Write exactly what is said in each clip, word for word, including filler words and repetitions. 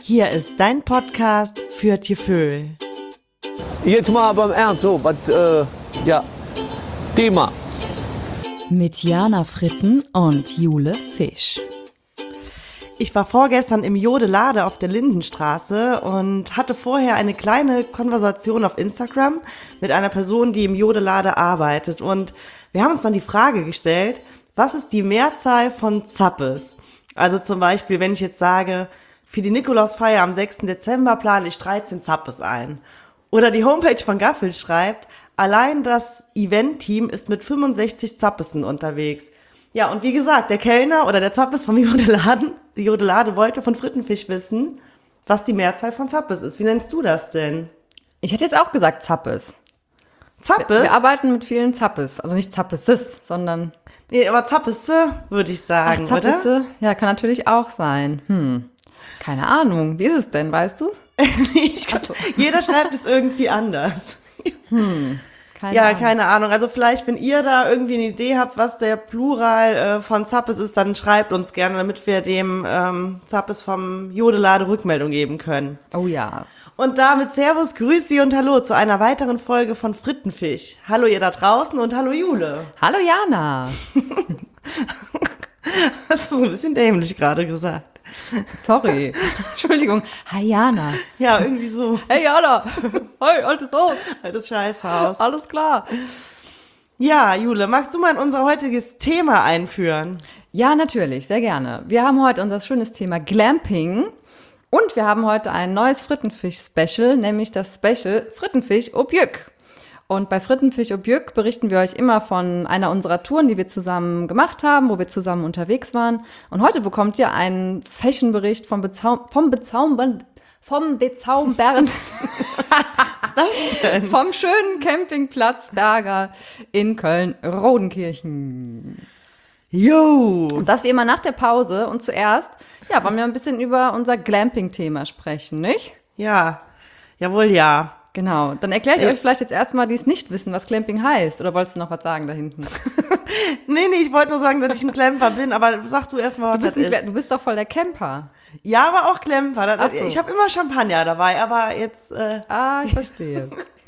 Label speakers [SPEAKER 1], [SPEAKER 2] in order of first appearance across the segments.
[SPEAKER 1] Hier ist dein Podcast für Tieföhl.
[SPEAKER 2] Jetzt mal beim Ernst, so, was, äh, ja, Thema.
[SPEAKER 3] Mit Jana Fritten und Jule Fisch.
[SPEAKER 1] Ich war vorgestern im Jodelade auf der Lindenstraße und hatte vorher eine kleine Konversation auf Instagram mit einer Person, die im Jodelade arbeitet. Und wir haben uns dann die Frage gestellt, was ist die Mehrzahl von Zappes? Also zum Beispiel, wenn ich jetzt sage, für die Nikolausfeier am sechsten Dezember plane ich dreizehn Zappes ein. Oder die Homepage von Gaffel schreibt, allein das Event-Team ist mit fünfundsechzig Zappesen unterwegs. Ja, und wie gesagt, der Kellner oder der Zappes vom Jodeladen, die Jodelade wollte von Frittenfisch wissen, was die Mehrzahl von Zappes ist. Wie nennst du das denn?
[SPEAKER 3] Ich hätte jetzt auch gesagt Zappes.
[SPEAKER 1] Zappes?
[SPEAKER 3] Wir, wir arbeiten mit vielen Zappes. Also nicht Zappeses, sondern...
[SPEAKER 1] Nee, aber Zappese, würde ich sagen,
[SPEAKER 3] Ach, Zappese?
[SPEAKER 1] oder?
[SPEAKER 3] Ja, kann natürlich auch sein. Hm, keine Ahnung. Wie ist es denn, weißt du?
[SPEAKER 1] ich kann, so. Jeder schreibt es irgendwie anders.
[SPEAKER 3] Hm, keine
[SPEAKER 1] ja,
[SPEAKER 3] Ahnung.
[SPEAKER 1] keine Ahnung. Also vielleicht, wenn ihr da irgendwie eine Idee habt, was der Plural äh, von Zappes ist, dann schreibt uns gerne, damit wir dem ähm, Zappes vom Jodelade Rückmeldung geben können.
[SPEAKER 3] Oh ja.
[SPEAKER 1] Und damit Servus, Grüßi und Hallo zu einer weiteren Folge von Frittenfisch. Hallo ihr da draußen und hallo Jule.
[SPEAKER 3] Hallo Jana.
[SPEAKER 1] Hast du so ein bisschen dämlich gerade gesagt.
[SPEAKER 3] Sorry. Entschuldigung. Hi Jana.
[SPEAKER 1] Ja, irgendwie so.
[SPEAKER 3] Hey Jana. Hey, altes Haus.
[SPEAKER 1] Altes Scheißhaus.
[SPEAKER 3] Alles klar.
[SPEAKER 1] Ja, Jule, magst du mal in unser heutiges Thema einführen?
[SPEAKER 3] Ja, natürlich. Sehr gerne. Wir haben heute unser schönes Thema Glamping. Und wir haben heute ein neues Frittenfisch-Special, nämlich das Special Frittenfisch au Bjöck. Und bei Frittenfisch au Bjöck berichten wir euch immer von einer unserer Touren, die wir zusammen gemacht haben, wo wir zusammen unterwegs waren. Und heute bekommt ihr einen Fashion-Bericht vom Bezaum- vom Bezaubern, vom Bezaubern, vom schönen Campingplatz Berger in Köln-Rodenkirchen.
[SPEAKER 1] Jo!
[SPEAKER 3] Und das wie immer nach der Pause. Und zuerst, ja, wollen wir ein bisschen über unser Glamping-Thema sprechen, nicht?
[SPEAKER 1] Ja, jawohl, ja.
[SPEAKER 3] Genau. Dann erkläre ich
[SPEAKER 1] Ja.
[SPEAKER 3] euch vielleicht jetzt erstmal, die es nicht wissen, was Glamping heißt. Oder wolltest du noch was sagen da hinten?
[SPEAKER 1] Nee, nee, ich wollte nur sagen, dass ich ein Klemper bin, aber sag du erst mal, was
[SPEAKER 3] Du bist,
[SPEAKER 1] das
[SPEAKER 3] ein Gla-
[SPEAKER 1] ist.
[SPEAKER 3] du bist doch voll der Camper.
[SPEAKER 1] Ja, aber auch Klemper. Das,
[SPEAKER 3] Ach so.
[SPEAKER 1] Ich habe immer Champagner dabei, aber jetzt... Äh,
[SPEAKER 3] Ah, ich verstehe.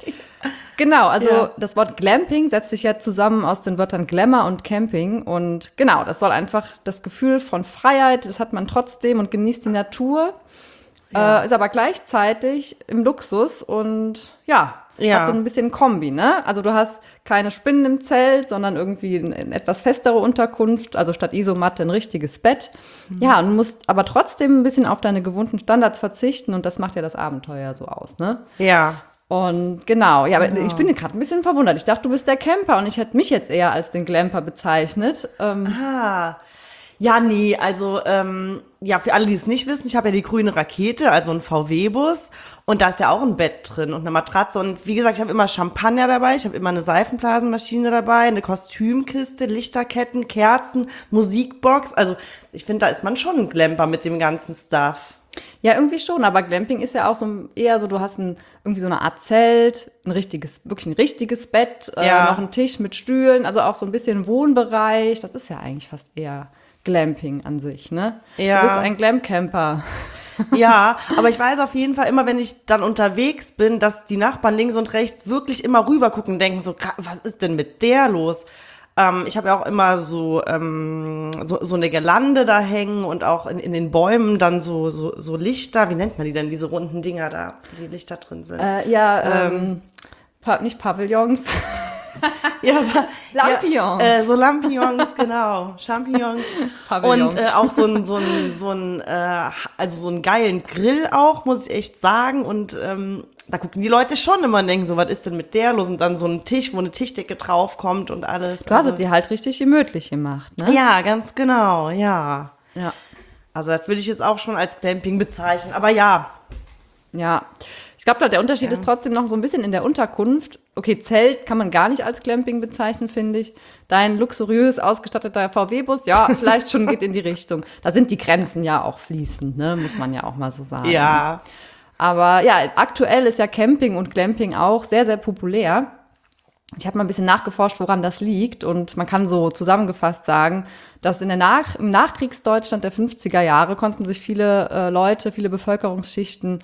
[SPEAKER 3] Genau, also
[SPEAKER 1] Ja.
[SPEAKER 3] das Wort Glamping setzt sich ja zusammen aus den Wörtern Glamour und Camping. Und genau, das soll einfach das Gefühl von Freiheit, das hat man trotzdem und genießt die Natur.
[SPEAKER 1] Ja.
[SPEAKER 3] Äh, ist aber gleichzeitig im Luxus und ja,
[SPEAKER 1] Ja.
[SPEAKER 3] hat so ein bisschen Kombi, ne? Also du hast keine Spinnen im Zelt, sondern irgendwie eine etwas festere Unterkunft, also statt Isomatte ein richtiges Bett.
[SPEAKER 1] Mhm.
[SPEAKER 3] Ja, und du musst aber trotzdem ein bisschen auf deine gewohnten Standards verzichten und das macht ja das Abenteuer so aus, ne?
[SPEAKER 1] ja.
[SPEAKER 3] Und genau, ja, aber ich bin gerade ein bisschen verwundert. Ich dachte, du bist der Camper und ich hätte mich jetzt eher als den Glamper bezeichnet. Ähm,
[SPEAKER 1] Ah. Ja, nee, also, ähm, ja, für alle, die es nicht wissen, ich habe ja die grüne Rakete, also einen V W-Bus. Und da ist ja auch ein Bett drin und eine Matratze. Und wie gesagt, ich habe immer Champagner dabei, ich habe immer eine Seifenblasenmaschine dabei, eine Kostümkiste, Lichterketten, Kerzen, Musikbox. Also ich finde, da ist man schon ein Glamper mit dem ganzen Stuff.
[SPEAKER 3] ja, irgendwie schon, aber Glamping ist ja auch so eher so, du hast ein, irgendwie so eine Art Zelt, ein richtiges, wirklich ein richtiges Bett, äh,
[SPEAKER 1] Ja.
[SPEAKER 3] noch einen Tisch mit Stühlen, also auch so ein bisschen Wohnbereich. Das ist ja eigentlich fast eher Glamping an sich, ne?
[SPEAKER 1] Ja.
[SPEAKER 3] Du bist ein Glam-Camper.
[SPEAKER 1] Ja, aber ich weiß auf jeden Fall immer, wenn ich dann unterwegs bin, dass die Nachbarn links und rechts wirklich immer rüber gucken und denken so, "Gra- was ist denn mit der los?" Ähm, ich habe ja auch immer so, ähm, so so eine Girlande da hängen und auch in, in den Bäumen dann so, so so Lichter. Wie nennt man die denn, diese runden Dinger da, wo die Lichter drin sind?
[SPEAKER 3] Äh, ja, ähm, pa- nicht Pavillons.
[SPEAKER 1] ja, aber,
[SPEAKER 3] Lampions.
[SPEAKER 1] Ja, äh, so Lampions, genau, Champignons.
[SPEAKER 3] Pavillons.
[SPEAKER 1] Und äh, auch so ein, so ein, so ein, äh, also so einen geilen Grill auch, muss ich echt sagen. Und ähm, da gucken die Leute schon immer und denken so, was ist denn mit der los? Und dann so ein Tisch, wo eine Tischdecke draufkommt und alles.
[SPEAKER 3] Du hast
[SPEAKER 1] also,
[SPEAKER 3] es dir halt richtig gemütlich gemacht, ne?
[SPEAKER 1] ja, ganz genau, ja.
[SPEAKER 3] Ja.
[SPEAKER 1] Also das würde ich jetzt auch schon als Glamping bezeichnen. Aber ja,
[SPEAKER 3] Ja, ich glaube, der Unterschied ist trotzdem noch so ein bisschen in der Unterkunft. Okay, Zelt kann man gar nicht als Glamping bezeichnen, finde ich. Dein luxuriös ausgestatteter V W-Bus, ja, vielleicht schon geht in die Richtung. Da sind die Grenzen ja auch fließend, ne? Muss man ja auch mal so sagen.
[SPEAKER 1] ja,
[SPEAKER 3] Aber ja, aktuell ist ja Camping und Glamping auch sehr, sehr populär. Ich habe mal ein bisschen nachgeforscht, woran das liegt. Und man kann so zusammengefasst sagen, dass in der Nach- im Nachkriegsdeutschland der fünfziger Jahre konnten sich viele äh, Leute, viele Bevölkerungsschichten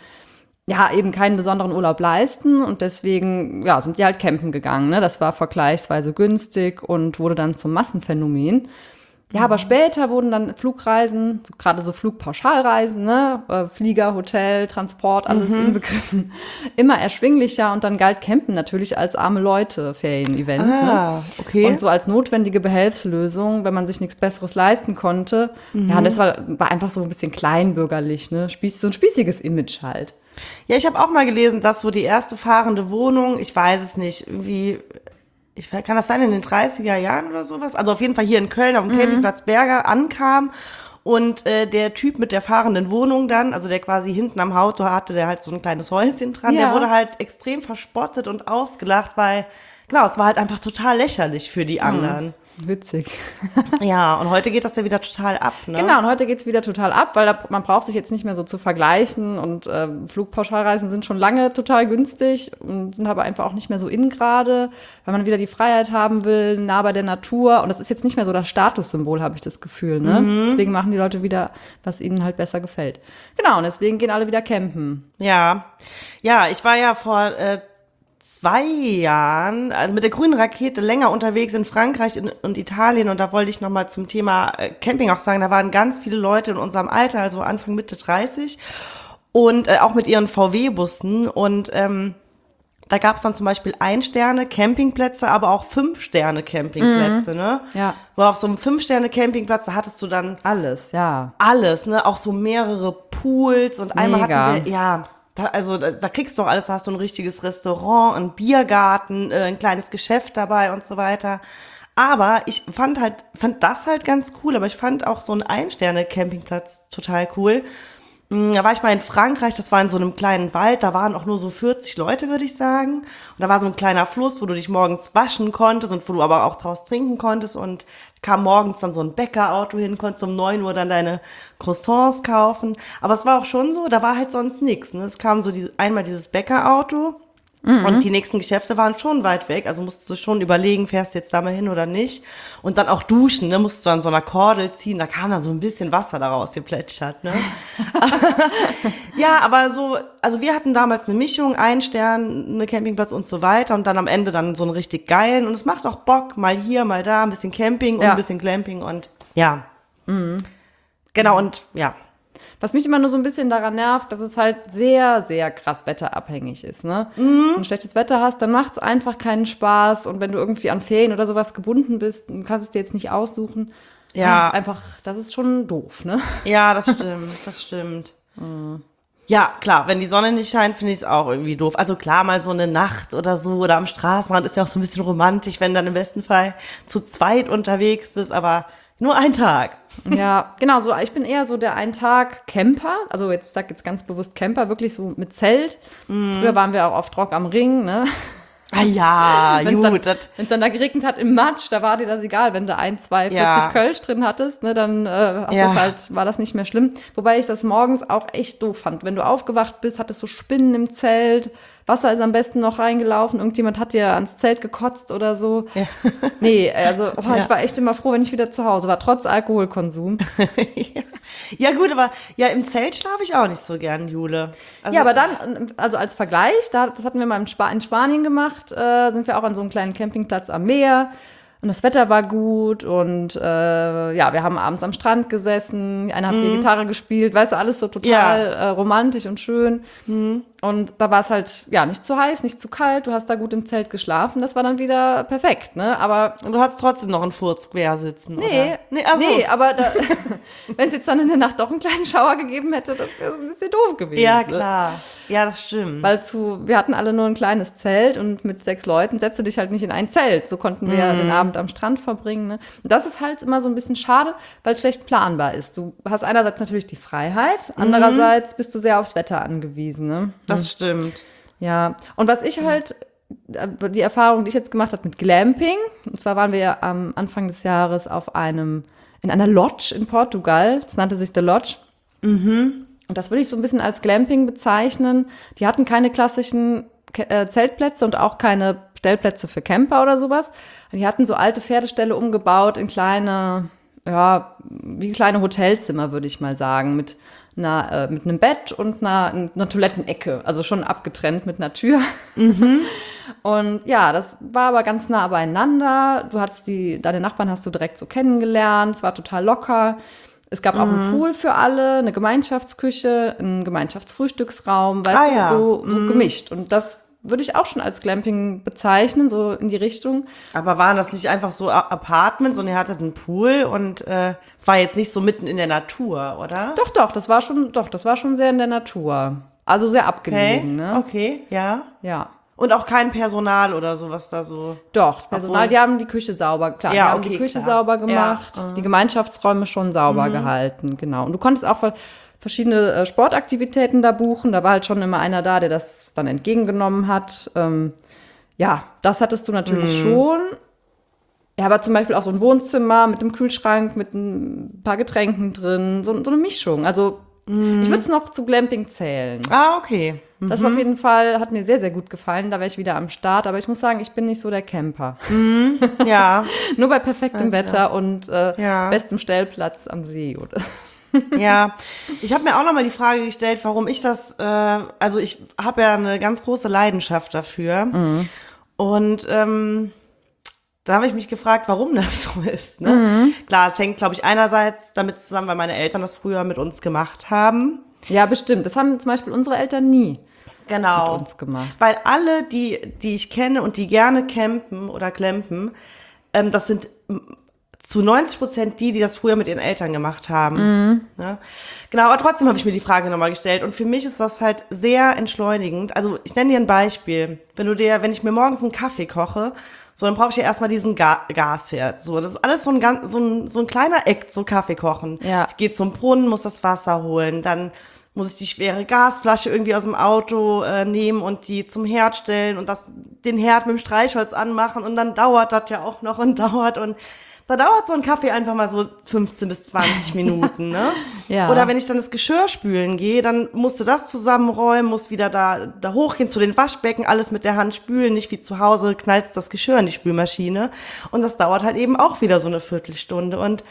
[SPEAKER 3] ja eben keinen besonderen Urlaub leisten. Und deswegen ja, sind die halt campen gegangen. Ne? Das war vergleichsweise günstig und wurde dann zum Massenphänomen. Ja, aber später wurden dann Flugreisen, so, gerade so Flugpauschalreisen, ne, äh, Flieger, Hotel, Transport, alles mhm. inbegriffen, immer erschwinglicher und dann galt Campen natürlich als arme Leute Ferien-Event.
[SPEAKER 1] Ah,
[SPEAKER 3] ne?
[SPEAKER 1] okay.
[SPEAKER 3] Und so als notwendige Behelfslösung, wenn man sich nichts Besseres leisten konnte. Mhm. Ja, das war, war einfach so ein bisschen kleinbürgerlich, ne, Spieß, so ein spießiges Image halt.
[SPEAKER 1] Ja, ich habe auch mal gelesen, dass so die erste fahrende Wohnung, ich weiß es nicht, irgendwie... Ich, kann das sein, in den dreißiger Jahren oder sowas? Also auf jeden Fall hier in Köln auf dem mhm. Campingplatz Berger ankam und äh, der Typ mit der fahrenden Wohnung dann, also der quasi hinten am Auto hatte, der halt so ein kleines Häuschen dran, ja. der wurde halt extrem verspottet und ausgelacht, weil, genau, es war halt einfach total lächerlich für die anderen. Mhm.
[SPEAKER 3] Witzig.
[SPEAKER 1] Ja, und heute geht das ja wieder total ab, ne?
[SPEAKER 3] Genau, und heute geht's wieder total ab, weil da, man braucht sich jetzt nicht mehr so zu vergleichen und äh, Flugpauschalreisen sind schon lange total günstig und sind aber einfach auch nicht mehr so in gerade, weil man wieder die Freiheit haben will, nah bei der Natur und das ist jetzt nicht mehr so das Statussymbol, habe ich das Gefühl, ne? Mhm. Deswegen machen die Leute wieder, was ihnen halt besser gefällt. Genau, und deswegen gehen alle wieder campen.
[SPEAKER 1] Ja, ja, ich war ja vor äh, zwei Jahren, also mit der grünen Rakete länger unterwegs in Frankreich und Italien und da wollte ich nochmal zum Thema Camping auch sagen, da waren ganz viele Leute in unserem Alter, also Anfang Mitte dreißig und äh, auch mit ihren V W-Bussen und ähm, da gab es dann zum Beispiel Ein-Sterne-Campingplätze, aber auch Fünf-Sterne-Campingplätze, mhm. ne?
[SPEAKER 3] Ja.
[SPEAKER 1] Wo auf so einem Fünf-Sterne-Campingplatz, da hattest du dann
[SPEAKER 3] alles, ja.
[SPEAKER 1] Alles, ne? Auch so mehrere Pools und einmal
[SPEAKER 3] Mega.
[SPEAKER 1] hatten wir, ja, Da, also da, da kriegst du auch alles, da hast du ein richtiges Restaurant, einen Biergarten, äh, ein kleines Geschäft dabei und so weiter. Aber ich fand halt, fand das halt ganz cool, aber ich fand auch so einen Ein-Sterne-Campingplatz total cool. Da war ich mal in Frankreich, das war in so einem kleinen Wald, da waren auch nur so vierzig Leute, würde ich sagen. Und da war so ein kleiner Fluss, wo du dich morgens waschen konntest und wo du aber auch draus trinken konntest. Und kam morgens dann so ein Bäckerauto hin, konntest um neun Uhr dann deine Croissants kaufen. Aber es war auch schon so, da war halt sonst nichts. Ne? Es kam so die, einmal dieses Bäckerauto. Mhm. Und die nächsten Geschäfte waren schon weit weg, also musstest du schon überlegen, fährst du jetzt da mal hin oder nicht. Und dann auch duschen, ne, musst du an so einer Kordel ziehen, da kam dann so ein bisschen Wasser daraus geplätschert, ne. Ja, aber so, also wir hatten damals eine Mischung, ein Stern, eine Campingplatz und so weiter und dann am Ende dann so einen richtig geilen und es macht auch Bock, mal hier, mal da, ein bisschen Camping und ja. ein bisschen Glamping und ja. Mhm. Genau und ja.
[SPEAKER 3] Was mich immer nur so ein bisschen daran nervt, dass es halt sehr, sehr krass wetterabhängig ist, ne? Mhm. Wenn du schlechtes Wetter hast, dann macht es einfach keinen Spaß. Und wenn du irgendwie an Ferien oder sowas gebunden bist, du kannst es dir jetzt nicht aussuchen. Ja. Das ist einfach, das ist schon doof, ne?
[SPEAKER 1] Ja, das stimmt, das stimmt. Mhm. Ja, klar, wenn die Sonne nicht scheint, finde ich es auch irgendwie doof. Also klar, mal so eine Nacht oder so oder am Straßenrand ist ja auch so ein bisschen romantisch, wenn du dann im besten Fall zu zweit unterwegs bist, aber nur ein Tag.
[SPEAKER 3] Ja, genau, so ich bin eher so der Ein-Tag-Camper, also jetzt sag jetzt ganz bewusst Camper, wirklich so mit Zelt. Mm. Früher waren wir auch oft Rock am Ring, ne?
[SPEAKER 1] Ah ja,
[SPEAKER 3] wenn's
[SPEAKER 1] gut.
[SPEAKER 3] Wenn es dann da geregnet hat im Matsch, da war dir das egal, wenn du ein, zwei, vierzig ja. Kölsch drin hattest, ne, dann äh, hast ja. das halt, war das nicht mehr schlimm. Wobei ich das morgens auch echt doof fand. Wenn du aufgewacht bist, hattest du Spinnen im Zelt, Wasser ist am besten noch reingelaufen, irgendjemand hat dir ans Zelt gekotzt oder so. Ja. Nee, also oh, ja. ich war echt immer froh, wenn ich wieder zu Hause war, trotz Alkoholkonsum.
[SPEAKER 1] ja. ja gut, aber ja, im Zelt schlafe ich auch nicht so gern, Jule. Also,
[SPEAKER 3] ja, aber dann, also als Vergleich, da, das hatten wir mal in, Sp- in Spanien gemacht, äh, sind wir auch an so einem kleinen Campingplatz am Meer. Und das Wetter war gut und äh, ja, wir haben abends am Strand gesessen, einer hat mhm. die Gitarre gespielt, weißt du, alles so total ja. äh, romantisch und schön. Mhm. Und da war es halt, ja, nicht zu heiß, nicht zu kalt, du hast da gut im Zelt geschlafen, das war dann wieder perfekt, ne, aber...
[SPEAKER 1] Und du hattest trotzdem noch einen Furz quer sitzen,
[SPEAKER 3] nee,
[SPEAKER 1] oder?
[SPEAKER 3] Nee, also. nee, aber da, wenn es jetzt dann in der Nacht doch einen kleinen Schauer gegeben hätte, das wäre so ein bisschen doof gewesen.
[SPEAKER 1] Ja, klar, ja, das stimmt.
[SPEAKER 3] Weil zu, wir hatten alle nur ein kleines Zelt und mit sechs Leuten setzt du dich halt nicht in ein Zelt, so konnten wir mhm. den Abend am Strand verbringen, ne. Und das ist halt immer so ein bisschen schade, weil es schlecht planbar ist. Du hast einerseits natürlich die Freiheit, andererseits mhm. bist du sehr aufs Wetter angewiesen, ne.
[SPEAKER 1] Das stimmt.
[SPEAKER 3] Ja, und was ich halt, die Erfahrung, die ich jetzt gemacht habe mit Glamping, und zwar waren wir ja am Anfang des Jahres auf einem, in einer Lodge in Portugal, das nannte sich The Lodge. Mhm. Und das würde ich so ein bisschen als Glamping bezeichnen. Die hatten keine klassischen Ke- äh, Zeltplätze und auch keine Stellplätze für Camper oder sowas. Die hatten so alte Pferdeställe umgebaut in kleine, ja, wie kleine Hotelzimmer, würde ich mal sagen, mit einer, äh, mit einem Bett und einer, einer Toilettenecke, also schon abgetrennt mit einer Tür. Mhm. Und ja, das war aber ganz nah beieinander. Du hattest die, deine Nachbarn hast du direkt so kennengelernt, es war total locker. Es gab auch einen Pool für alle, eine Gemeinschaftsküche, einen Gemeinschaftsfrühstücksraum, weißt
[SPEAKER 1] Ah,
[SPEAKER 3] du,
[SPEAKER 1] ja.
[SPEAKER 3] so, so gemischt. Und das würde ich auch schon als Glamping bezeichnen, so in die Richtung.
[SPEAKER 1] Aber waren das nicht einfach so A- Apartments und ihr hattet einen Pool und äh, es war jetzt nicht so mitten in der Natur, oder?
[SPEAKER 3] Doch, doch, das war schon, doch, das war schon sehr in der Natur. Also sehr
[SPEAKER 1] Okay,
[SPEAKER 3] abgelegen, ne?
[SPEAKER 1] okay, ja.
[SPEAKER 3] Ja.
[SPEAKER 1] Und auch kein Personal oder sowas da so.
[SPEAKER 3] Doch, Personal,
[SPEAKER 1] Obwohl-
[SPEAKER 3] die haben die Küche sauber, klar,
[SPEAKER 1] Ja,
[SPEAKER 3] die haben
[SPEAKER 1] okay,
[SPEAKER 3] die Küche
[SPEAKER 1] klar.
[SPEAKER 3] sauber gemacht,
[SPEAKER 1] Ja, mhm.
[SPEAKER 3] die Gemeinschaftsräume schon sauber gehalten, genau. Und du konntest auch ver- verschiedene äh, Sportaktivitäten da buchen, da war halt schon immer einer da, der das dann entgegengenommen hat. Ähm, ja, das hattest du natürlich
[SPEAKER 1] Mhm.
[SPEAKER 3] schon. Ja, aber zum Beispiel auch so ein Wohnzimmer mit einem Kühlschrank, mit ein paar Getränken drin, so, so eine Mischung. Also ich würde es noch zu Glamping zählen.
[SPEAKER 1] Ah, okay.
[SPEAKER 3] Das auf jeden Fall hat mir sehr, sehr gut gefallen. Da wäre ich wieder am Start. Aber ich muss sagen, ich bin nicht so der Camper.
[SPEAKER 1] Ja,
[SPEAKER 3] Nur bei perfektem
[SPEAKER 1] Also,
[SPEAKER 3] Wetter und äh,
[SPEAKER 1] Ja.
[SPEAKER 3] bestem Stellplatz am See. Oder?
[SPEAKER 1] ja. Ich habe mir auch noch mal die Frage gestellt, warum ich das, äh, also ich habe ja eine ganz große Leidenschaft dafür. Und ähm, da habe ich mich gefragt, warum das so ist. Ne? Klar, es hängt, glaube ich, einerseits damit zusammen, weil meine Eltern das früher mit uns gemacht haben.
[SPEAKER 3] Ja, bestimmt. Das haben zum Beispiel unsere Eltern nie
[SPEAKER 1] Genau.
[SPEAKER 3] mit uns gemacht.
[SPEAKER 1] Weil alle, die, die ich kenne und die gerne campen oder clampen, ähm, das sind m- zu neunzig Prozent die, die das früher mit ihren Eltern gemacht haben. Ja? Genau, aber trotzdem habe ich mir die Frage nochmal gestellt. Und für mich ist das halt sehr entschleunigend. Also ich nenne dir ein Beispiel. Wenn du dir, wenn ich mir morgens einen Kaffee koche, so, dann brauche ich ja erstmal diesen Ga- Gasherd. So, das ist alles so ein, ganz, so ein, so ein kleiner Act, so Kaffee kochen.
[SPEAKER 3] Ja.
[SPEAKER 1] Ich gehe zum Brunnen, muss das Wasser holen, dann muss ich die schwere Gasflasche irgendwie aus dem Auto äh, nehmen und die zum Herd stellen und das, den Herd mit dem Streichholz anmachen und dann dauert das ja auch noch und dauert und da dauert so ein Kaffee einfach mal so fünfzehn bis zwanzig Minuten, ne?
[SPEAKER 3] Ja.
[SPEAKER 1] Oder wenn ich dann das Geschirr spülen gehe, dann musst du das zusammenräumen, musst wieder da, da hochgehen zu den Waschbecken, alles mit der Hand spülen, nicht wie zu Hause knallst das Geschirr in die Spülmaschine. Und das dauert halt eben auch wieder so eine Viertelstunde. Und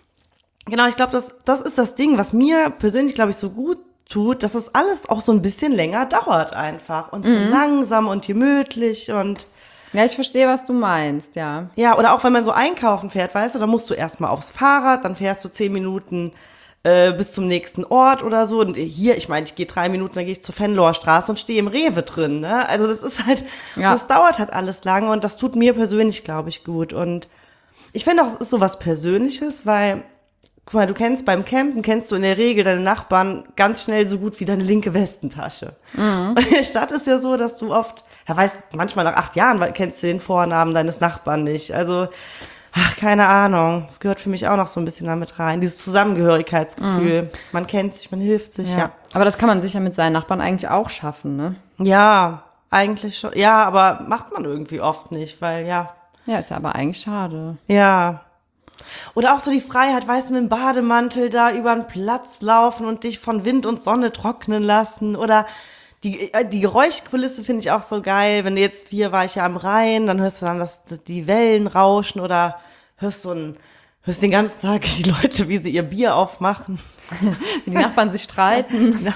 [SPEAKER 1] genau, ich glaube, das, das ist das Ding, was mir persönlich, glaube ich, so gut tut, dass es alles auch so ein bisschen länger dauert einfach. Und so langsam und gemütlich und
[SPEAKER 3] Ja, ich verstehe, was du meinst, ja.
[SPEAKER 1] ja, oder auch wenn man so einkaufen fährt, weißt du, dann musst du erstmal aufs Fahrrad, dann fährst du zehn Minuten äh, bis zum nächsten Ort oder so. Und hier, ich meine, ich gehe drei Minuten, dann gehe ich zur Fenloher Straße und stehe im Rewe drin. Ne? Also das ist halt,
[SPEAKER 3] Ja.
[SPEAKER 1] das dauert halt alles lange und das tut mir persönlich, glaube ich, gut. Und ich finde auch, es ist so was Persönliches, weil, guck mal, du kennst beim Campen, kennst du in der Regel deine Nachbarn ganz schnell so gut wie deine linke Westentasche. Und in der Stadt ist ja so, dass du oft, ja weißt, manchmal nach acht Jahren kennst du den Vornamen deines Nachbarn nicht. Also, ach, keine Ahnung. Das gehört für mich auch noch so ein bisschen damit rein. Dieses Zusammengehörigkeitsgefühl. Man kennt sich, man hilft sich, ja.
[SPEAKER 3] Aber das kann man sicher mit seinen Nachbarn eigentlich auch schaffen, ne?
[SPEAKER 1] Ja, eigentlich schon. Ja, aber macht man irgendwie oft nicht, weil, ja,
[SPEAKER 3] Ja, ist ja aber eigentlich schade.
[SPEAKER 1] ja. Oder auch so die Freiheit, weißt du, mit dem Bademantel da über den Platz laufen und dich von Wind und Sonne trocknen lassen. Oder die, äh, die Geräuschkulisse finde ich auch so geil. Wenn du jetzt, hier war ich ja am Rhein, dann hörst du dann das, das, die Wellen rauschen oder hörst so ein, hörst den ganzen Tag die Leute, wie sie ihr Bier aufmachen.
[SPEAKER 3] Wenn die Nachbarn sich streiten.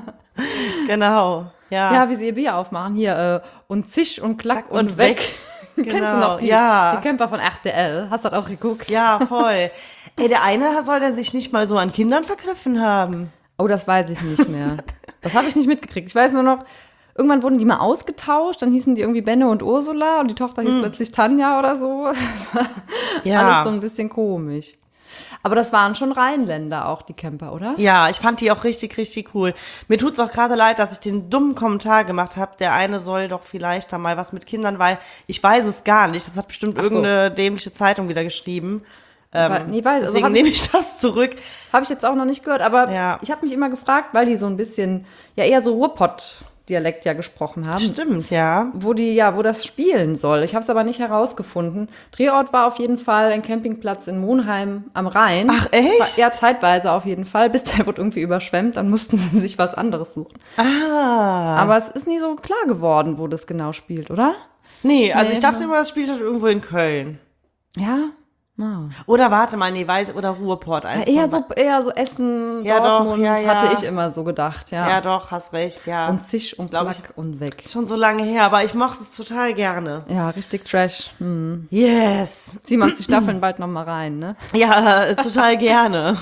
[SPEAKER 1] Genau, ja.
[SPEAKER 3] Ja, wie sie ihr Bier aufmachen. Hier, äh, und zisch und klack und,
[SPEAKER 1] und
[SPEAKER 3] weg.
[SPEAKER 1] weg.
[SPEAKER 3] Kennst du
[SPEAKER 1] Genau,
[SPEAKER 3] noch die,
[SPEAKER 1] ja.
[SPEAKER 3] die Camper von R T L? Hast du das auch geguckt?
[SPEAKER 1] Ja, voll. Ey, der eine soll denn sich nicht mal so an Kindern vergriffen haben.
[SPEAKER 3] Oh, das weiß ich nicht mehr. Das habe ich nicht mitgekriegt. Ich weiß nur noch, irgendwann wurden die mal ausgetauscht, dann hießen die irgendwie Benne und Ursula und die Tochter hieß plötzlich Tanja oder so.
[SPEAKER 1] Ja.
[SPEAKER 3] Alles so ein bisschen komisch. Aber das waren schon Rheinländer auch, die Camper, oder?
[SPEAKER 1] Ja, ich fand die auch richtig, richtig cool. Mir tut's auch gerade leid, dass ich den dummen Kommentar gemacht habe, der eine soll doch vielleicht da mal was mit Kindern, weil ich weiß es gar nicht. Das hat bestimmt
[SPEAKER 3] Ach so.
[SPEAKER 1] irgendeine dämliche Zeitung wieder geschrieben.
[SPEAKER 3] Ähm, nee, weiß,
[SPEAKER 1] Deswegen
[SPEAKER 3] also
[SPEAKER 1] nehme ich das zurück.
[SPEAKER 3] Habe ich jetzt auch noch nicht gehört, aber
[SPEAKER 1] Ja.
[SPEAKER 3] ich habe mich immer gefragt, weil die so ein bisschen, ja eher so Ruhrpott Dialekt ja gesprochen haben.
[SPEAKER 1] Stimmt, ja.
[SPEAKER 3] Wo die, ja, wo das spielen soll. Ich habe es aber nicht herausgefunden. Drehort war auf jeden Fall ein Campingplatz in Monheim am Rhein.
[SPEAKER 1] Ach, echt?
[SPEAKER 3] War, ja, zeitweise auf jeden Fall, bis der wurde irgendwie überschwemmt, dann mussten sie sich was anderes suchen.
[SPEAKER 1] Ah.
[SPEAKER 3] Aber es ist nie so klar geworden, wo das genau spielt, oder?
[SPEAKER 1] Nee, also
[SPEAKER 3] Nee,
[SPEAKER 1] ich dachte
[SPEAKER 3] ne.
[SPEAKER 1] immer, das spielt halt irgendwo in Köln.
[SPEAKER 3] Ja? Oh.
[SPEAKER 1] Oder warte mal, nee, Weiß oder Ruhrport.
[SPEAKER 3] Ja,
[SPEAKER 1] eins
[SPEAKER 3] eher,
[SPEAKER 1] von
[SPEAKER 3] so, eher so Essen,
[SPEAKER 1] Ja, doch,
[SPEAKER 3] Dortmund,
[SPEAKER 1] ja, ja.
[SPEAKER 3] hatte ich immer so gedacht, ja.
[SPEAKER 1] Ja, doch, hast recht, ja.
[SPEAKER 3] Und Zisch und
[SPEAKER 1] Glaub
[SPEAKER 3] Plack und weg.
[SPEAKER 1] Schon so lange her, aber ich mochte es total gerne.
[SPEAKER 3] Ja, richtig Trash. Hm.
[SPEAKER 1] Yes.
[SPEAKER 3] Ziehen wir uns die Staffeln bald noch mal rein, ne?
[SPEAKER 1] Ja, total gerne.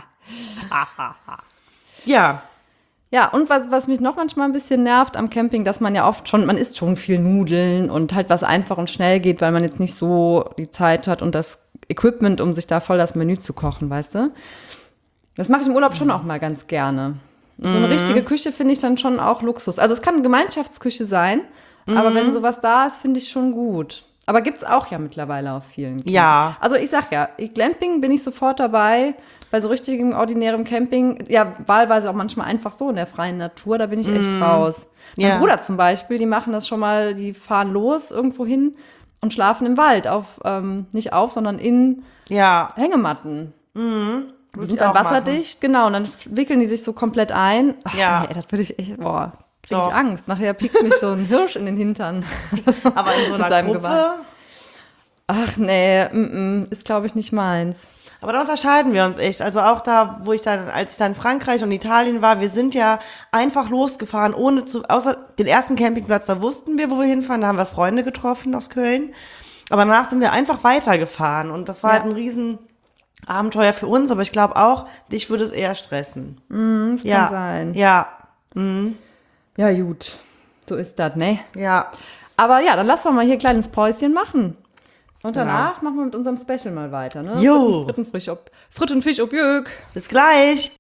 [SPEAKER 1] Ja.
[SPEAKER 3] Ja, und was, was mich noch manchmal ein bisschen nervt am Camping, dass man ja oft schon, man isst schon viel Nudeln und halt was einfach und schnell geht, weil man jetzt nicht so die Zeit hat und das Equipment, um sich da voll das Menü zu kochen, weißt du? Das mache ich im Urlaub schon auch mal ganz gerne. Und so eine richtige Küche finde ich dann schon auch Luxus. Also es kann eine Gemeinschaftsküche sein, aber wenn sowas da ist, finde ich schon gut. Aber gibt's auch ja mittlerweile auf vielen Camping.
[SPEAKER 1] Ja.
[SPEAKER 3] Also ich sag ja, ich- Glamping bin ich sofort dabei. Bei so richtigem ordinärem Camping, ja, wahlweise auch manchmal einfach so in der freien Natur, da bin ich echt raus. Mein
[SPEAKER 1] Ja.
[SPEAKER 3] Bruder zum Beispiel, die machen das schon mal, die fahren los irgendwo hin und schlafen im Wald, auf, ähm, nicht auf, sondern in
[SPEAKER 1] Ja.
[SPEAKER 3] Hängematten. Die
[SPEAKER 1] Würde
[SPEAKER 3] sind
[SPEAKER 1] ich
[SPEAKER 3] dann
[SPEAKER 1] auch
[SPEAKER 3] wasserdicht, genau, und dann wickeln die sich so komplett ein. Ach,
[SPEAKER 1] Ja.
[SPEAKER 3] nee, das würde ich echt, boah, kriege ich
[SPEAKER 1] Doch.
[SPEAKER 3] Angst. Nachher piekt mich so ein Hirsch in den Hintern.
[SPEAKER 1] machen. Aber in so
[SPEAKER 3] Mit
[SPEAKER 1] einer
[SPEAKER 3] seinem
[SPEAKER 1] Gruppe.
[SPEAKER 3] Gewand. Ach nee, mm, mm, ist glaube ich nicht meins.
[SPEAKER 1] Aber da unterscheiden wir uns echt. Also auch da, wo ich dann, als ich da in Frankreich und Italien war, wir sind ja einfach losgefahren, ohne zu, außer den ersten Campingplatz, da wussten wir, wo wir hinfahren, da haben wir Freunde getroffen aus Köln. Aber danach sind wir einfach weitergefahren und das war
[SPEAKER 3] Ja.
[SPEAKER 1] halt ein riesen Abenteuer für uns, aber ich glaube auch, dich würde es eher stressen.
[SPEAKER 3] Das
[SPEAKER 1] ja.
[SPEAKER 3] kann sein.
[SPEAKER 1] Ja,
[SPEAKER 3] Ja, gut. So ist das, ne?
[SPEAKER 1] ja.
[SPEAKER 3] Aber ja, dann lass doch mal hier ein kleines Päuschen machen. Und
[SPEAKER 1] Genau.
[SPEAKER 3] danach machen wir mit unserem Special mal weiter, ne?
[SPEAKER 1] Jo.
[SPEAKER 3] Fritten, Frittenfisch ob, Frittenfisch ob Jök.
[SPEAKER 1] Bis gleich.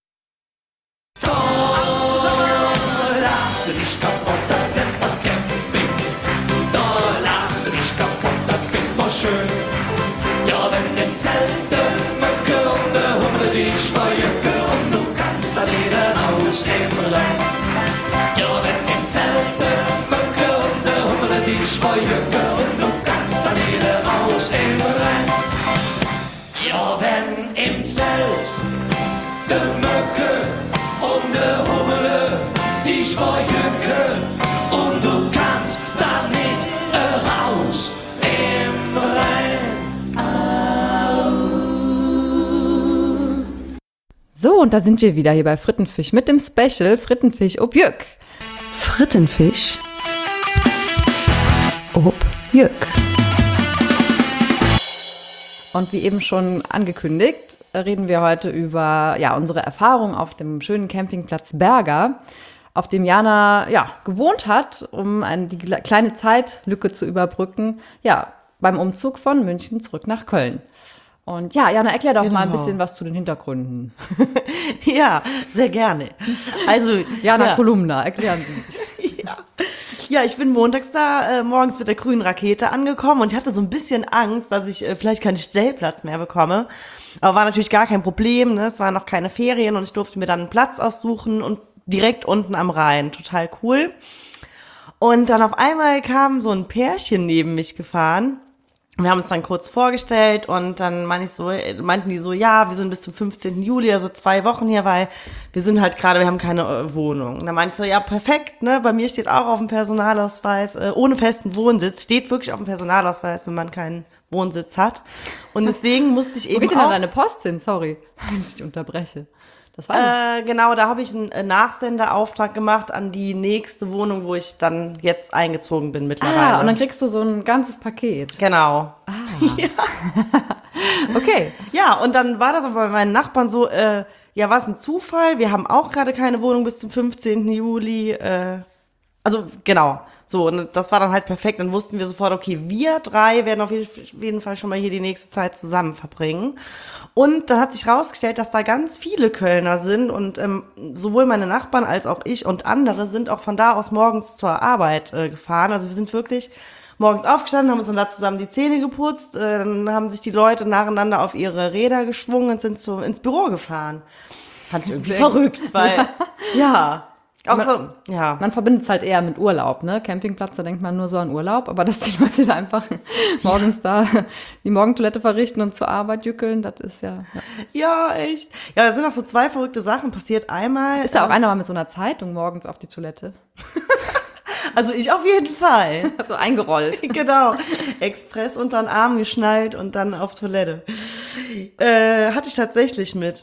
[SPEAKER 4] Lachst du dich kaputt, das wird doch Camping. Da lachst du dich kaputt, das find wir schön. Ja, wenn im Zelt der Möcke und der Hummel dich verjücke und du kannst da jeden auskämmerlein. Ja, wenn im Zelt der Möcke und der Hummel dich verjücke und du kannst da jeden auskämmerlein. Ja, wenn im Zelt der Möcke und der Hummel dich verjücke und du kannst damit raus im Rhein.
[SPEAKER 3] So, und da sind wir wieder hier bei Frittenfisch mit dem Special Frittenfisch ob Jök. Frittenfisch ob Jök. Und wie eben schon angekündigt, reden wir heute über ja, unsere Erfahrung auf dem schönen Campingplatz Berga, auf dem Jana ja, gewohnt hat, um ein, die kleine Zeitlücke zu überbrücken, ja, beim Umzug von München zurück nach Köln. Und ja, Jana, erklär doch mal ein
[SPEAKER 1] Genau.
[SPEAKER 3] bisschen was zu den Hintergründen.
[SPEAKER 1] Ja, sehr gerne. Also,
[SPEAKER 3] Jana
[SPEAKER 1] ja.
[SPEAKER 3] Kolumna, erklären Sie.
[SPEAKER 1] Ja, ich bin montags da, äh, morgens mit der grünen Rakete angekommen und ich hatte so ein bisschen Angst, dass ich äh, vielleicht keinen Stellplatz mehr bekomme. Aber war natürlich gar kein Problem, ne? Es waren noch keine Ferien und ich durfte mir dann einen Platz aussuchen und direkt unten am Rhein. Total cool. Und dann auf einmal kam so ein Pärchen neben mich gefahren. Wir haben uns dann kurz vorgestellt und dann meinte ich so, meinten die so, ja, wir sind bis zum fünfzehnten Juli, also zwei Wochen hier, weil wir sind halt gerade, wir haben keine äh, Wohnung. Und dann meinte ich so, ja, perfekt, ne, bei mir steht auch auf dem Personalausweis, äh, ohne festen Wohnsitz, steht wirklich auf dem Personalausweis, wenn man keinen Wohnsitz hat. Und deswegen musste ich
[SPEAKER 3] Wo
[SPEAKER 1] eben
[SPEAKER 3] geht denn dann
[SPEAKER 1] auch,
[SPEAKER 3] deine Post hin? Sorry, wenn ich dich unterbreche. Das war äh,
[SPEAKER 1] äh, genau, da habe ich einen äh, Nachsenderauftrag gemacht an die nächste Wohnung, wo ich dann jetzt eingezogen bin mittlerweile.
[SPEAKER 3] Ah, und dann kriegst du so ein ganzes Paket.
[SPEAKER 1] Genau.
[SPEAKER 3] Okay.
[SPEAKER 1] Ja, und dann war das aber bei meinen Nachbarn so, äh, ja, was ein Zufall. Wir haben auch gerade keine Wohnung bis zum fünfzehnten Juli. Äh, also genau, so, und das war dann halt perfekt. Dann wussten wir sofort, okay, wir drei werden auf jeden Fall schon mal hier die nächste Zeit zusammen verbringen. Und dann hat sich rausgestellt, dass da ganz viele Kölner sind und ähm, sowohl meine Nachbarn als auch ich und andere sind auch von da aus morgens zur Arbeit äh, gefahren. Also wir sind wirklich morgens aufgestanden, haben uns dann da zusammen die Zähne geputzt, äh, dann haben sich die Leute nacheinander auf ihre Räder geschwungen und sind zu, ins Büro gefahren. Fand ich irgendwie
[SPEAKER 3] Sehr
[SPEAKER 1] verrückt, weil, ja, Auch so, ja.
[SPEAKER 3] Man verbindet es halt eher mit Urlaub, ne? Campingplatz, da denkt man nur so an Urlaub, aber dass die Leute da einfach morgens da die Morgentoilette verrichten und zur Arbeit jückeln, das ist ja... ja.
[SPEAKER 1] Ja, echt. Ja, da sind auch so zwei verrückte Sachen passiert. Einmal...
[SPEAKER 3] Ist da auch einer mal mit so einer Zeitung morgens auf die Toilette?
[SPEAKER 1] Also ich auf jeden Fall.
[SPEAKER 3] So eingerollt.
[SPEAKER 1] Genau. Express unter den Arm geschnallt und dann auf Toilette. Äh, hatte ich tatsächlich mit.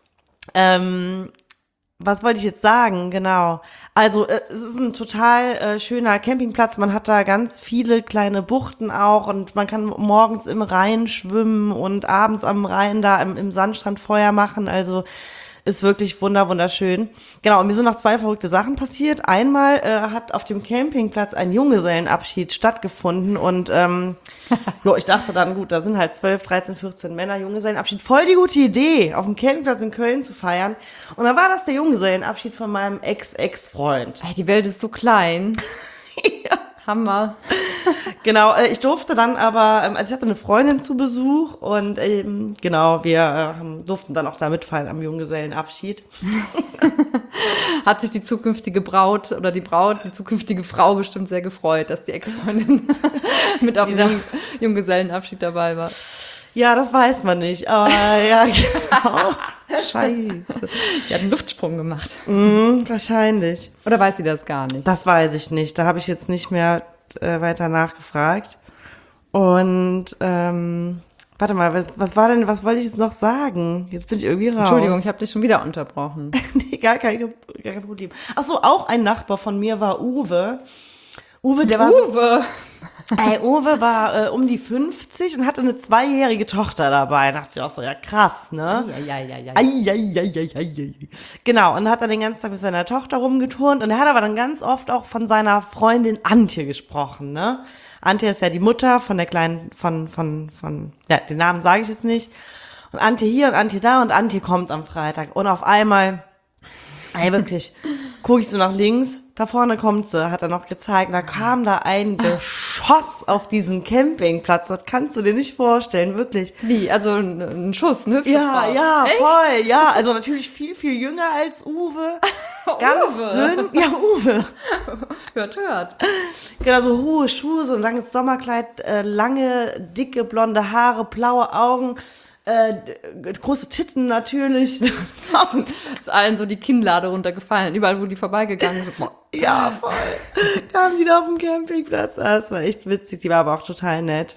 [SPEAKER 1] Ähm, was wollte ich jetzt sagen? Genau. Also äh, es ist ein total äh, schöner Campingplatz. Man hat da ganz viele kleine Buchten auch und man kann morgens im Rhein schwimmen und abends am Rhein da im, im Sandstrand Feuer machen. Also ist wirklich wunder wunderschön. Genau, und mir sind noch zwei verrückte Sachen passiert. Einmal äh, hat auf dem Campingplatz ein Junggesellenabschied stattgefunden und ähm, jo, ich dachte dann, gut, da sind halt zwölf, dreizehn, vierzehn Männer, Junggesellenabschied. Voll die gute Idee, auf dem Campingplatz in Köln zu feiern. Und dann war das der Junggesellenabschied von meinem Ex-Ex-Freund.
[SPEAKER 3] Ey, die Welt ist so klein.
[SPEAKER 1] Ja.
[SPEAKER 3] Hammer.
[SPEAKER 1] Genau, äh, ich durfte dann aber, ähm, also ich hatte eine Freundin zu Besuch und ähm, genau, wir äh, haben, durften dann auch da mitfeiern am Junggesellenabschied.
[SPEAKER 3] Hat sich die zukünftige Braut oder die Braut, die zukünftige Frau bestimmt sehr gefreut, dass die Ex-Freundin mit auf dem
[SPEAKER 1] Ja.
[SPEAKER 3] Jung- Junggesellenabschied dabei war.
[SPEAKER 1] Ja, das weiß man nicht, aber ja, genau. Scheiße.
[SPEAKER 3] Die hat einen Luftsprung gemacht.
[SPEAKER 1] Mhm, wahrscheinlich.
[SPEAKER 3] Oder weiß sie das gar nicht?
[SPEAKER 1] Das weiß ich nicht. Da habe ich jetzt nicht mehr äh, weiter nachgefragt. Und ähm, warte mal, was, was war denn, was wollte ich jetzt noch sagen? Jetzt bin ich irgendwie raus.
[SPEAKER 3] Entschuldigung, ich habe dich schon wieder unterbrochen.
[SPEAKER 1] Nee, gar kein, gar kein Problem. Ach so, auch ein Nachbar von mir war Uwe. Uwe, der war so,
[SPEAKER 3] Uwe!
[SPEAKER 1] ey, Uwe war äh, um die fünfzig und hatte eine zweijährige Tochter dabei. Da dachte ich auch so, ja krass, ne?
[SPEAKER 3] Ja, ja, ja, ja.
[SPEAKER 1] Ai, ai, ai, ai, ai, ai. Genau, und hat dann den ganzen Tag mit seiner Tochter rumgeturnt und er hat aber dann ganz oft auch von seiner Freundin Antje gesprochen, ne? Antje ist ja die Mutter von der kleinen, von, von, von, ja, den Namen sage ich jetzt nicht. Und Antje hier und Antje da und Antje kommt am Freitag. Und auf einmal, ey, wirklich, gucke ich so nach links, da vorne kommt sie, hat er noch gezeigt. Da kam da ein Geschoss auf diesen Campingplatz. Das kannst du dir nicht vorstellen, wirklich.
[SPEAKER 3] Wie? Also ein, ein Schuss, ne?
[SPEAKER 1] Ja, ja,
[SPEAKER 3] Echt?
[SPEAKER 1] voll, ja. Also natürlich viel, viel jünger als Uwe. Ganz
[SPEAKER 3] Uwe.
[SPEAKER 1] dünn. Ja, Uwe.
[SPEAKER 3] Hört, hört.
[SPEAKER 1] Genau, so hohe Schuhe, so ein langes Sommerkleid, äh, lange, dicke, blonde Haare, blaue Augen, äh, d- große Titten natürlich.
[SPEAKER 3] Ist allen so die Kinnlade runtergefallen, überall, wo die vorbeigegangen sind.
[SPEAKER 1] Ja, voll. Kamen die da auf dem Campingplatz. Ah, das war echt witzig. Die war aber auch total nett.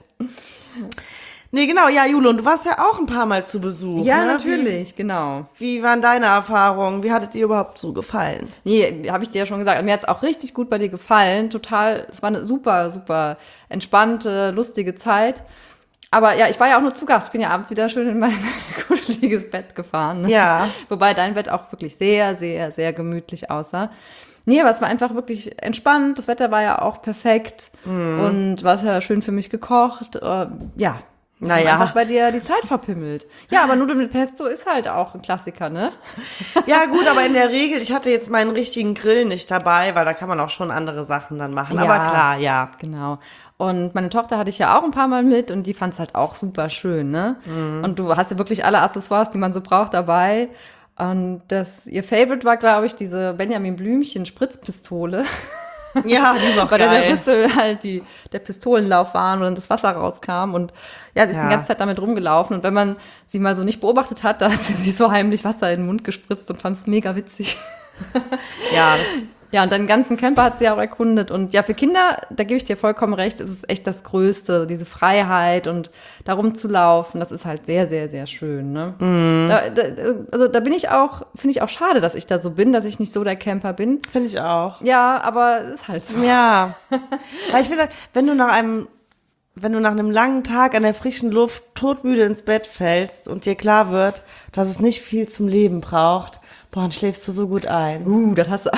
[SPEAKER 1] Nee, genau. Ja, Jule, und du warst ja auch ein paar Mal zu Besuch.
[SPEAKER 3] Ja,
[SPEAKER 1] ne?
[SPEAKER 3] natürlich, genau.
[SPEAKER 1] Wie, wie waren deine Erfahrungen? Wie hat es dir überhaupt so gefallen?
[SPEAKER 3] Nee, habe ich dir ja schon gesagt. Mir hat's auch richtig gut bei dir gefallen. Total, es war eine super, super entspannte, lustige Zeit. Aber ja, ich war ja auch nur zu Gast. Ich bin ja abends wieder schön in mein kuscheliges Bett gefahren. Ne?
[SPEAKER 1] Ja.
[SPEAKER 3] Wobei dein Bett auch wirklich sehr, sehr, sehr gemütlich aussah. Nee, aber es war einfach wirklich entspannt. Das Wetter war ja auch perfekt.
[SPEAKER 1] Mhm.
[SPEAKER 3] Und du hast ja schön für mich gekocht. Äh, ja.
[SPEAKER 1] Naja.
[SPEAKER 3] Einfach bei dir die Zeit verpimmelt. Ja, aber Nudeln mit Pesto ist halt auch ein Klassiker, ne?
[SPEAKER 1] Ja, gut, aber in der Regel, ich hatte jetzt meinen richtigen Grill nicht dabei, weil da kann man auch schon andere Sachen dann machen.
[SPEAKER 3] Ja.
[SPEAKER 1] Aber klar, ja.
[SPEAKER 3] Genau. Und meine Tochter hatte ich ja auch ein paar Mal mit und die fand es halt auch super schön, ne?
[SPEAKER 1] Mhm.
[SPEAKER 3] Und du hast ja wirklich alle Accessoires, die man so braucht, dabei. Und das, ihr Favorite war, glaube ich, diese Benjamin Blümchen Spritzpistole.
[SPEAKER 1] Ja, die ist auch
[SPEAKER 3] Bei der der
[SPEAKER 1] geil.
[SPEAKER 3] Rüssel halt die, der Pistolenlauf waren und dann das Wasser rauskam. Und ja, sie ist
[SPEAKER 1] Ja.
[SPEAKER 3] die ganze Zeit damit rumgelaufen. Und wenn man sie mal so nicht beobachtet hat, da hat sie sich so heimlich Wasser in den Mund gespritzt und fand es mega witzig.
[SPEAKER 1] Ja,
[SPEAKER 3] Ja, und deinen ganzen Camper hat sie auch erkundet. Und ja, für Kinder, da gebe ich dir vollkommen recht, ist es echt das Größte, diese Freiheit und da rumzulaufen, das ist halt sehr, sehr, sehr schön. Ne?
[SPEAKER 1] Mhm.
[SPEAKER 3] Da, da, also da bin ich auch, finde ich auch schade, dass ich da so bin, dass ich nicht so der Camper bin.
[SPEAKER 1] finde ich auch.
[SPEAKER 3] Ja, aber es ist halt so.
[SPEAKER 1] Ja. Weil ich finde, wenn du nach einem, wenn du nach einem langen Tag an der frischen Luft todmüde ins Bett fällst und dir klar wird, dass es nicht viel zum Leben braucht, boah, dann schläfst du so gut ein.
[SPEAKER 3] Uh, das hast du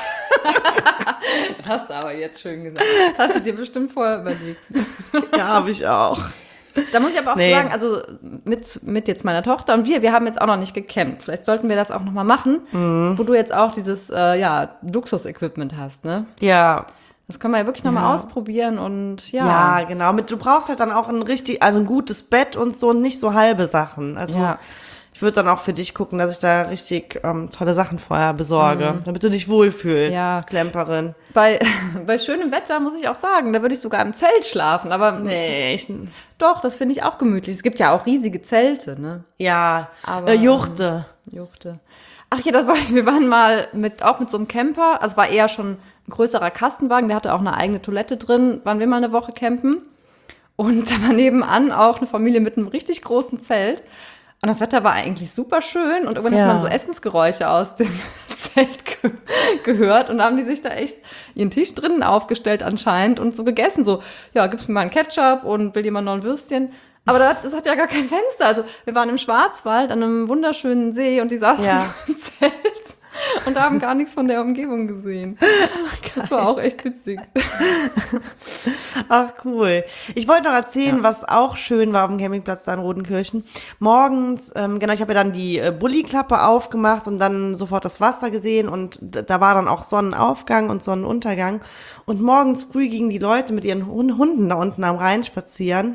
[SPEAKER 3] Das hast du aber jetzt schön gesagt. Das hast du dir bestimmt vorher überlegt.
[SPEAKER 1] Ja, habe ich auch.
[SPEAKER 3] Da muss ich aber auch
[SPEAKER 1] Nee.
[SPEAKER 3] sagen, also mit, mit jetzt meiner Tochter und wir, wir haben jetzt auch noch nicht gecampt. Vielleicht sollten wir das auch noch mal machen,
[SPEAKER 1] Mhm.
[SPEAKER 3] wo du jetzt auch dieses äh, ja, Luxus-Equipment hast, ne?
[SPEAKER 1] Ja.
[SPEAKER 3] Das können wir ja wirklich noch mal ausprobieren und ja.
[SPEAKER 1] Ja, genau. Mit, du brauchst halt dann auch ein richtig, also ein gutes Bett und so und nicht so halbe Sachen. Also
[SPEAKER 3] Ja.
[SPEAKER 1] ich würde dann auch für dich gucken, dass ich da richtig ähm, tolle Sachen vorher besorge, mhm. damit du dich wohlfühlst,
[SPEAKER 3] Ja.
[SPEAKER 1] Klemperin.
[SPEAKER 3] Bei, bei schönem Wetter muss ich auch sagen, da würde ich sogar im Zelt schlafen. Aber
[SPEAKER 1] Nee, ich,
[SPEAKER 3] doch, das finde ich auch gemütlich. Es gibt ja auch riesige Zelte, ne?
[SPEAKER 1] ja,
[SPEAKER 3] Aber,
[SPEAKER 1] äh, Juchte.
[SPEAKER 3] Juchte. Ach ja, das war, wir waren mal mit, auch mit so einem Camper, also war eher schon ein größerer Kastenwagen, der hatte auch eine eigene Toilette drin, waren wir mal eine Woche campen. Und da war nebenan auch eine Familie mit einem richtig großen Zelt. Und das Wetter war eigentlich super schön und irgendwann
[SPEAKER 1] Ja.
[SPEAKER 3] hat man so Essensgeräusche aus dem Zelt ge- gehört und da haben die sich da echt ihren Tisch drinnen aufgestellt anscheinend und so gegessen. So, ja, gib's mir mal einen Ketchup und will jemand noch ein Würstchen? Aber das, das hat ja gar kein Fenster. Also wir waren im Schwarzwald an einem wunderschönen See und die saßen
[SPEAKER 1] Ja.
[SPEAKER 3] so im Zelt und haben gar nichts von der Umgebung gesehen. Das war auch echt witzig.
[SPEAKER 1] Ach, cool. Ich wollte noch erzählen, was auch schön war auf dem Campingplatz da in Rodenkirchen. Morgens, ähm, genau, ich habe ja dann die äh, Bulli-Klappe aufgemacht und dann sofort das Wasser gesehen und d- da war dann auch Sonnenaufgang und Sonnenuntergang. Und morgens früh gingen die Leute mit ihren Hun- Hunden da unten am Rhein spazieren.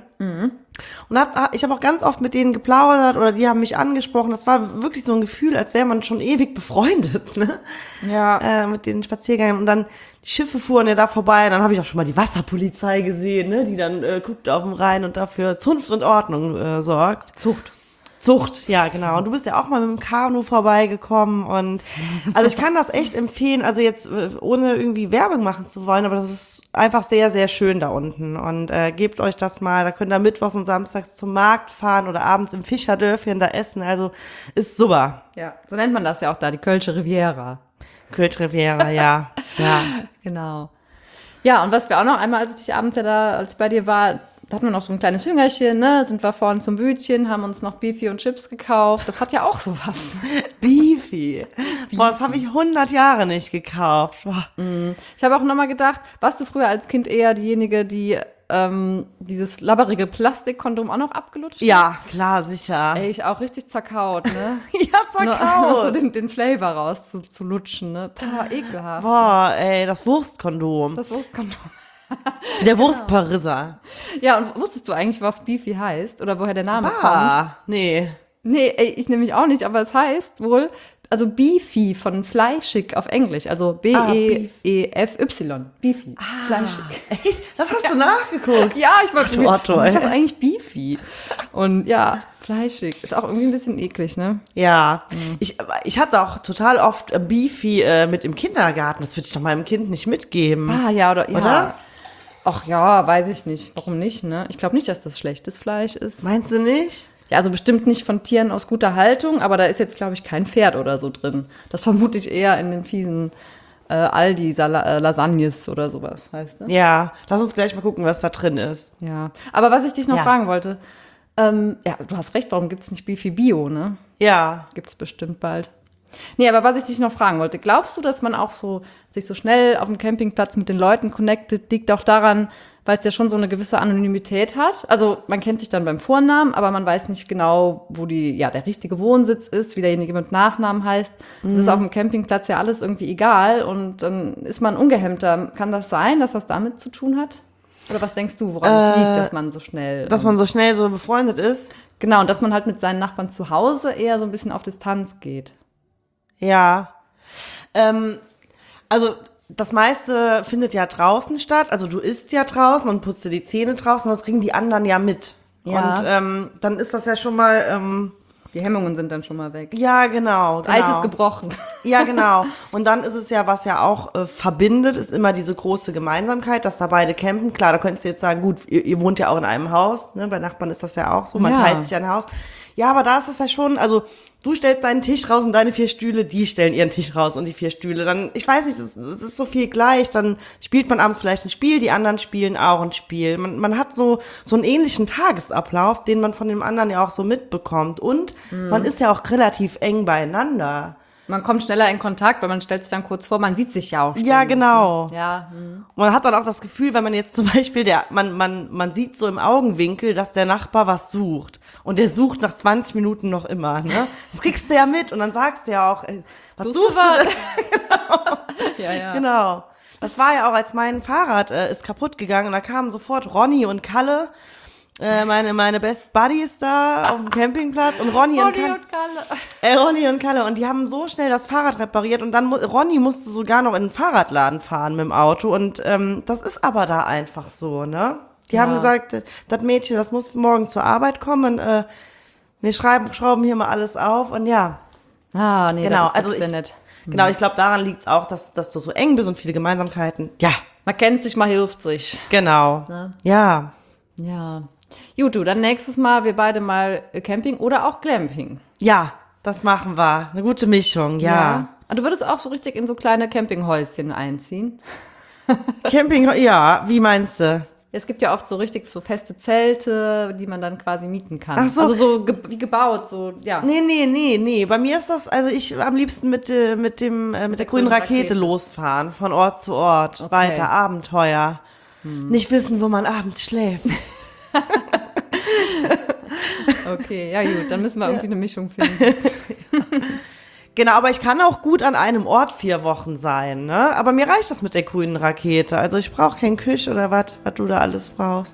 [SPEAKER 1] Und hab, ich habe auch ganz oft mit denen geplaudert oder die haben mich angesprochen. Das war wirklich so ein Gefühl, als wäre man schon ewig befreundet, ne?
[SPEAKER 3] Ja.
[SPEAKER 1] Äh, mit den Spaziergängen. Und dann die Schiffe fuhren ja da vorbei. Und dann habe ich auch schon mal die Wasserpolizei gesehen, ne? Die dann äh, guckt auf den Rhein und dafür Zunft und Ordnung äh, sorgt.
[SPEAKER 3] Zucht.
[SPEAKER 1] Zucht, ja, genau. Und du bist ja auch mal mit dem Kanu vorbeigekommen und also ich kann das echt empfehlen, also jetzt äh, ohne irgendwie Werbung machen zu wollen, aber das ist einfach sehr, sehr schön da unten und äh, gebt euch das mal, da könnt ihr mittwochs und samstags zum Markt fahren oder abends im Fischerdörfchen da essen, also ist super.
[SPEAKER 3] Ja, so nennt man das ja auch da, die Kölsche Riviera.
[SPEAKER 1] Kölsch Riviera, ja, ja.
[SPEAKER 3] Genau. Ja, und was wir auch noch einmal, als ich dich abends ja da, als ich bei dir war, da hatten wir noch so ein kleines Hüngerchen, ne? Sind wir vorne zum Bütchen, haben uns noch Beefy und Chips gekauft. Das hat ja auch sowas.
[SPEAKER 1] Beefy. Boah, das habe ich hundert Jahre nicht gekauft. Boah.
[SPEAKER 3] Ich habe auch nochmal gedacht, warst du früher als Kind eher diejenige, die ähm, dieses labberige Plastikkondom auch noch abgelutscht hat?
[SPEAKER 1] Ja, klar, sicher.
[SPEAKER 3] Ey, ich auch richtig zerkaut, ne?
[SPEAKER 1] Ja,
[SPEAKER 3] Nur, noch so
[SPEAKER 1] zerkaut.
[SPEAKER 3] den, den Flavor raus zu, zu lutschen, ne? Boah, ekelhaft.
[SPEAKER 1] Boah, ey, das Wurstkondom.
[SPEAKER 3] Das Wurstkondom.
[SPEAKER 1] Der Wurstparisser.
[SPEAKER 3] Ja, und wusstest du eigentlich, was Beefy heißt? Oder woher der Name kommt?
[SPEAKER 1] Ah, nee.
[SPEAKER 3] Nee, ey, ich nämlich auch nicht, aber es heißt wohl, also Beefy von fleischig auf Englisch, also B E E F Y, Beefy, fleischig.
[SPEAKER 1] Echt? Das hast du nachgeguckt?
[SPEAKER 3] Ja, ich wollte
[SPEAKER 1] Ach du Otto,
[SPEAKER 3] was ist
[SPEAKER 1] ey.
[SPEAKER 3] das eigentlich Beefy? Und ja, fleischig, ist auch irgendwie ein bisschen eklig, ne?
[SPEAKER 1] Ja. Ich, ich hatte auch total oft äh, Beefy äh, mit im Kindergarten. Das würde ich doch meinem Kind nicht mitgeben.
[SPEAKER 3] Ah, ja, oder, ja.
[SPEAKER 1] Oder?
[SPEAKER 3] Ach ja, weiß ich nicht, warum nicht, ne? Ich glaube nicht, dass das schlechtes Fleisch ist.
[SPEAKER 1] Meinst du nicht?
[SPEAKER 3] Ja, also bestimmt nicht von Tieren aus guter Haltung, aber da ist jetzt, glaube ich, kein Pferd oder so drin. Das vermute ich eher in den fiesen äh, Aldi-Lasagnes oder sowas, heißt ne?
[SPEAKER 1] Ja. Lass uns gleich mal gucken, was da drin ist.
[SPEAKER 3] Ja, aber was ich dich noch
[SPEAKER 1] Ja.
[SPEAKER 3] fragen wollte, ähm, ja, du hast recht, warum gibt es nicht Beefy Bio, ne?
[SPEAKER 1] Ja.
[SPEAKER 3] Gibt es bestimmt bald. Nee, aber was ich dich noch fragen wollte, glaubst du, dass man auch so sich so schnell auf dem Campingplatz mit den Leuten connectet, liegt auch daran, weil es ja schon so eine gewisse Anonymität hat? Also man kennt sich dann beim Vornamen, aber man weiß nicht genau, wo die, ja, der richtige Wohnsitz ist, wie derjenige mit Nachnamen heißt. Das ist auf dem Campingplatz ja alles irgendwie egal und dann ist man ungehemmter. Kann das sein, dass das damit zu tun hat? Oder was denkst du, woran es liegt, dass man so schnell...
[SPEAKER 1] Dass man so schnell so befreundet ist?
[SPEAKER 3] Genau, und dass man halt mit seinen Nachbarn zu Hause eher so ein bisschen auf Distanz geht.
[SPEAKER 1] Ja. Ähm, also das meiste findet ja draußen statt. Also du isst ja draußen und putzt dir die Zähne draußen. Das kriegen die anderen ja mit.
[SPEAKER 3] Ja.
[SPEAKER 1] Und ähm, dann ist das ja schon mal... Ähm,
[SPEAKER 3] Die Hemmungen sind dann schon mal weg.
[SPEAKER 1] ja, genau.
[SPEAKER 3] Das
[SPEAKER 1] genau.
[SPEAKER 3] Eis ist gebrochen.
[SPEAKER 1] Ja, genau. Und dann ist es ja, was ja auch äh, verbindet, ist immer diese große Gemeinsamkeit, dass da beide campen. Klar, da könntest du jetzt sagen, gut, ihr, ihr wohnt ja auch in einem Haus, ne? Bei Nachbarn ist das ja auch so, man
[SPEAKER 3] Ja.
[SPEAKER 1] teilt sich ein Haus. Ja, aber da ist es ja schon, also du stellst deinen Tisch raus und deine vier Stühle, die stellen ihren Tisch raus und die vier Stühle. Dann, ich weiß nicht, es, es ist so viel gleich. Dann spielt man abends vielleicht ein Spiel, die anderen spielen auch ein Spiel. Man, man hat so, so einen ähnlichen Tagesablauf, den man von dem anderen ja auch so mitbekommt. Und man ist ja auch relativ eng beieinander.
[SPEAKER 3] Man kommt schneller in Kontakt, weil man stellt sich dann kurz vor, man sieht sich ja auch ständig,
[SPEAKER 1] Ja, genau.
[SPEAKER 3] Ne? Ja, hm.
[SPEAKER 1] Und man hat dann auch das Gefühl, wenn man jetzt zum Beispiel, der, man, man, man sieht so im Augenwinkel, dass der Nachbar was sucht. Und der sucht nach zwanzig Minuten noch immer, ne? Das kriegst du ja mit und dann sagst du ja auch, ey, was
[SPEAKER 3] Suchst
[SPEAKER 1] suchst
[SPEAKER 3] du
[SPEAKER 1] du
[SPEAKER 3] was?
[SPEAKER 1] denn?
[SPEAKER 3] ja, ja.
[SPEAKER 1] Genau. Das war ja auch, als mein Fahrrad äh, ist kaputt gegangen und da kamen sofort Ronny und Kalle Äh, meine, meine Best Buddies da auf dem Campingplatz und Ronny, und,
[SPEAKER 3] Ronny
[SPEAKER 1] Kalle,
[SPEAKER 3] und Kalle.
[SPEAKER 1] äh, Ronny und Kalle. Und die haben so schnell das Fahrrad repariert und dann mu- Ronny musste sogar noch in den Fahrradladen fahren mit dem Auto. Und ähm, das ist aber da einfach so, ne? Die
[SPEAKER 3] Ja.
[SPEAKER 1] haben gesagt, äh, das Mädchen, das muss morgen zur Arbeit kommen. Äh, wir schreiben, schrauben hier mal alles auf und ja.
[SPEAKER 3] Ah, nee,
[SPEAKER 1] Genau,
[SPEAKER 3] das ist
[SPEAKER 1] also
[SPEAKER 3] wirklich
[SPEAKER 1] ich,
[SPEAKER 3] sehr nett.
[SPEAKER 1] genau, ich glaube, daran liegt es auch, dass, dass du so eng bist und viele Gemeinsamkeiten. Ja,
[SPEAKER 3] Man kennt sich, man hilft sich.
[SPEAKER 1] genau.
[SPEAKER 3] Ne?
[SPEAKER 1] Ja.
[SPEAKER 3] Ja. Gut, du, dann nächstes Mal wir beide mal Camping oder auch Glamping.
[SPEAKER 1] Ja, das machen wir. Eine gute Mischung, ja.
[SPEAKER 3] Ah, du würdest auch so richtig in so kleine Campinghäuschen einziehen.
[SPEAKER 1] Camping, ja, wie meinst du?
[SPEAKER 3] Es gibt ja oft so richtig so feste Zelte, die man dann quasi mieten kann.
[SPEAKER 1] Ach so.
[SPEAKER 3] Also so ge wie gebaut, so, ja.
[SPEAKER 1] Nee, nee, nee, nee. Bei mir ist das, also ich am liebsten mit, äh, mit, dem, äh, mit der grünen
[SPEAKER 3] grünen
[SPEAKER 1] Rakete,
[SPEAKER 3] Rakete.
[SPEAKER 1] losfahren, von Ort zu Ort,
[SPEAKER 3] Okay.
[SPEAKER 1] weiter, Abenteuer. Nicht wissen, wo man abends schläft.
[SPEAKER 3] Okay, ja gut, dann müssen wir irgendwie eine Mischung finden.
[SPEAKER 1] Genau, aber ich kann auch gut an einem Ort vier Wochen sein, ne? Aber mir reicht das mit der grünen Rakete. Also ich brauche keinen Küche oder was, was du da alles brauchst.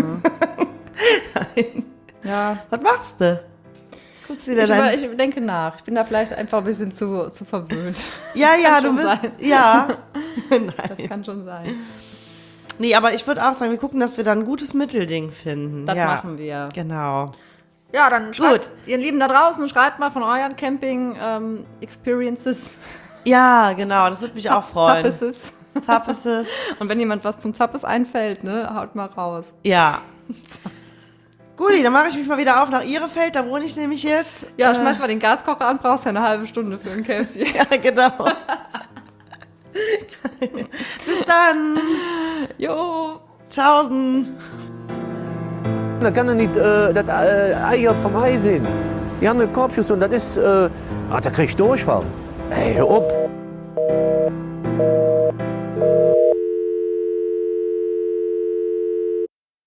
[SPEAKER 3] Ja,
[SPEAKER 1] Was machst du? Guckst du dir
[SPEAKER 3] ich,
[SPEAKER 1] dein...
[SPEAKER 3] aber ich denke nach. Ich bin da vielleicht einfach ein bisschen zu, zu verwöhnt.
[SPEAKER 1] Ja, ja,
[SPEAKER 3] kann
[SPEAKER 1] du
[SPEAKER 3] schon
[SPEAKER 1] bist,
[SPEAKER 3] sein.
[SPEAKER 1] ja.
[SPEAKER 3] Das kann schon sein.
[SPEAKER 1] Nee, aber ich würde auch sagen, wir gucken, dass wir da ein gutes Mittelding finden.
[SPEAKER 3] Das
[SPEAKER 1] ja.
[SPEAKER 3] machen wir.
[SPEAKER 1] Genau.
[SPEAKER 3] Ja, dann schreibt, ihr Lieben da draußen, schreibt mal von euren Camping-Experiences.
[SPEAKER 1] Ja, genau, das würde mich auch freuen.
[SPEAKER 3] Zappeses.
[SPEAKER 1] Zappeses.
[SPEAKER 3] Und wenn jemand was zum Zappes einfällt, ne, haut mal raus.
[SPEAKER 1] Ja. Guti, dann mache ich mich mal wieder auf nach Ihrefeld, da wohne ich nämlich jetzt.
[SPEAKER 3] Ja,
[SPEAKER 1] äh,
[SPEAKER 3] schmeiß mal den Gaskocher an, brauchst ja eine halbe Stunde für einen Kaffee.
[SPEAKER 1] Ja, genau. Bis dann.
[SPEAKER 3] Jo.
[SPEAKER 1] Tschaußen.
[SPEAKER 2] Da kann er nicht äh, das äh, Ei vom Ei sehen. Die haben eine Korbschuss und das ist, äh, ah, da krieg ich Durchfall. Ey, hör auf.